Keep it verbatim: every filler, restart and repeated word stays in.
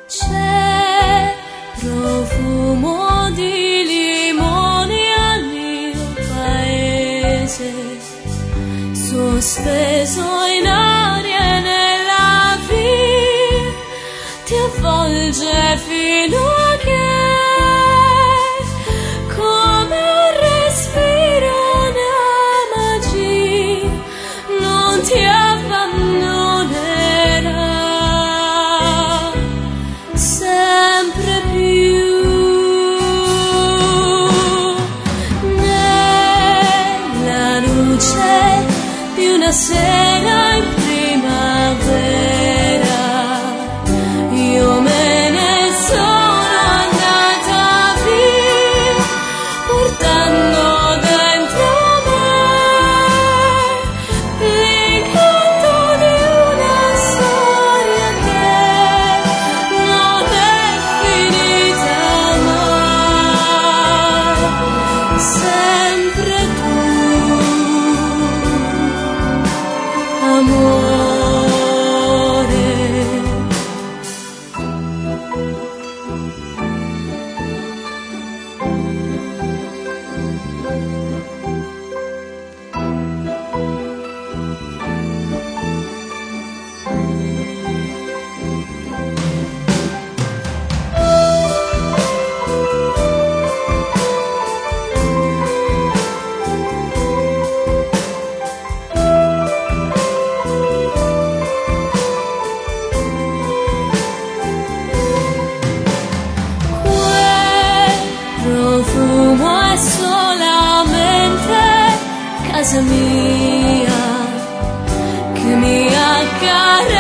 C'è profumo di limoni al mio paese, sospeso in aria e nella via, ti avvolge fino a che, come un respiro, una magia, non ti abbandonerà. Sempre più nella luce di una sera in primavera, io me ne sono andata via, portando dentro me l'incanto di una storia che non è finita mai. Sempre tu, amore. Profumo è solamente casa mia che mi accarezza.